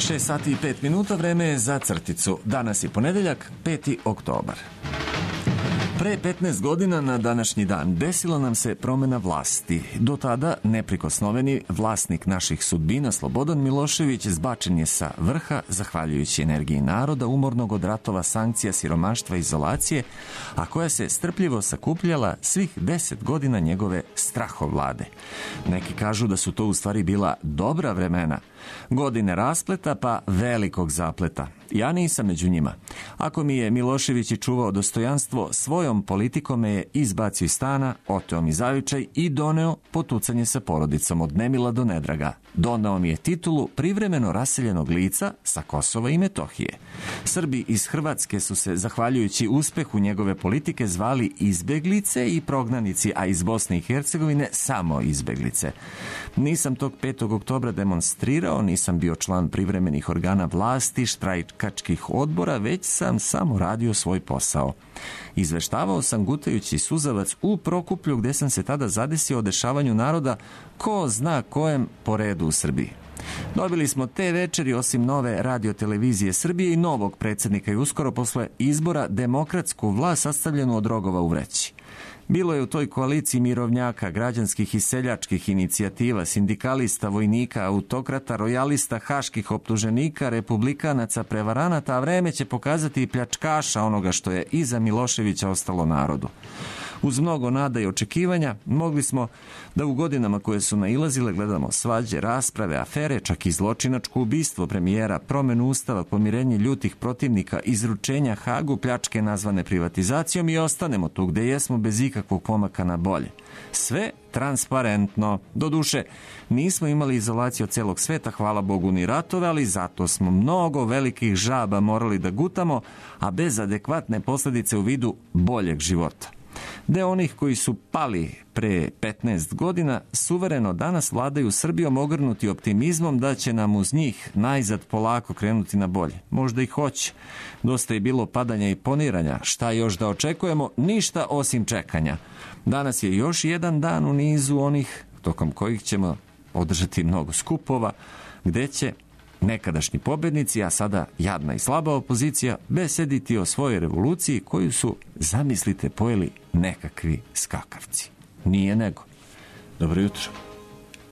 6 sati i 5 minuta, vreme je za crticu. Danas je ponedeljak, 5. oktobar. Pre 15 godina na današnji dan desila nam se promena vlasti. Do tada neprikosnoveni vlasnik naših sudbina Slobodan Milošević zbačen je sa vrha zahvaljujući energiji naroda umornog od ratova, sankcija, siromaštva i izolacije, a koja se strpljivo sakupljala svih 10 godina njegove strahovlade. Neki kažu da su to u stvari bila dobra vremena, godine raspleta pa velikog zapleta. Ja nisam među njima. Ako mi je Milošević i čuvao dostojanstvo, svojom politikom me je izbacio iz stana, oteo mi zavičaj i doneo potucanje sa porodicom od nemila do nedraga. Donao mi je titulu privremeno raseljenog lica sa Kosova i Metohije. Srbi iz Hrvatske su se, zahvaljujući uspehu njegove politike, zvali izbeglice i prognanici, a iz Bosne i Hercegovine samo izbeglice. Nisam tog 5. oktobra demonstrirao, nisam bio član privremenih organa vlasti, štrajkačkih odbora, već sam samo radio svoj posao. Izveštavao sam gutajući suzavac u Prokuplju, gde sam se tada zadesio o dešavanju naroda ko zna kojem po redu u Srbiji. Dobili smo te večeri, osim nove radiotelevizije Srbije, i novog predsjednika i uskoro posle izbora demokratsku vlast sastavljenu od rogova u vreći. Bilo je u toj koaliciji mirovnjaka, građanskih i seljačkih inicijativa, sindikalista, vojnika, autokrata, rojalista, haških optuženika, republikanaca, prevaranata, a vreme će pokazati i pljačkaša onoga što je iza Miloševića ostalo narodu. Uz mnogo nada i očekivanja mogli smo da u godinama koje su nailazile gledamo svađe, rasprave, afere, čak i zločinačko ubistvo premijera, promenu ustava, pomirenje ljutih protivnika, izručenja Hagu, pljačke nazvane privatizacijom i ostanemo tu gde jesmo bez ikakvog pomaka na bolje. Sve transparentno. Doduše, nismo imali izolaciju od celog sveta, hvala Bogu, ni ratove, ali zato smo mnogo velikih žaba morali da gutamo, a bez adekvatne posljedice u vidu boljeg života. Deo onih koji su pali pre 15 godina suvereno danas vladaju Srbijom ogrnuti optimizmom da će nam uz njih najzad polako krenuti na bolje. Možda i hoće. Dosta je bilo padanja i poniranja. Šta još da očekujemo? Ništa osim čekanja. Danas je još jedan dan u nizu onih tokom kojih ćemo održati mnogo skupova, gde će nekadašnji pobednici, a sada jadna i slaba opozicija, besediti o svojoj revoluciji koju su, zamislite, pojeli nekakvi skakavci. Nije nego. Dobro jutro.